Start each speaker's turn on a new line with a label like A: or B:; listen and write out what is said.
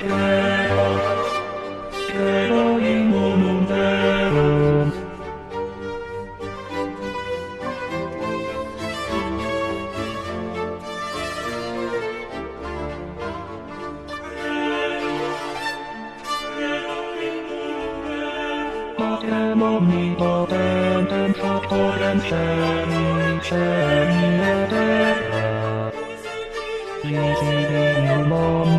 A: Spero in un vero. Patem omnipotentem factorem sen et terra. Visibilium